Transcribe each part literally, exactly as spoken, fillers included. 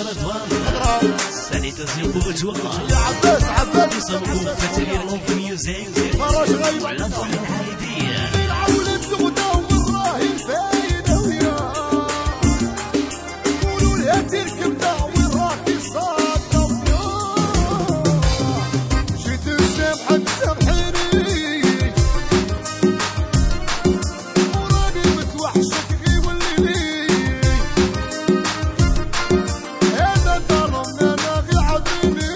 سانيتاسيون بوغتوا يا عباس عباس يصبوا فتري لوف ميوزيك فراش غايب وعلى فحل العايدية العولة الغدا والراهي الفايدة ويا قولوا لها تركبنا وين راكي صادة ويا جيت نسامحك سامحيني وراني متوحشك غي وليلي انا ظلمنا انا غي عذريني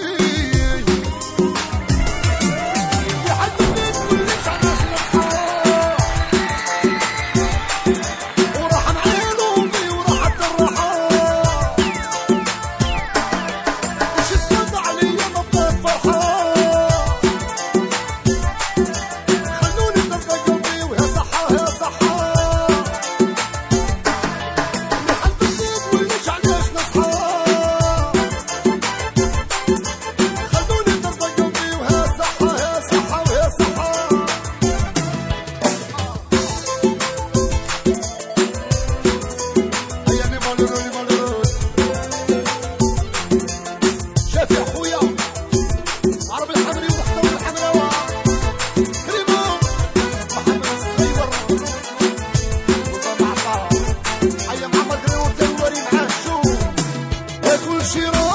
شيران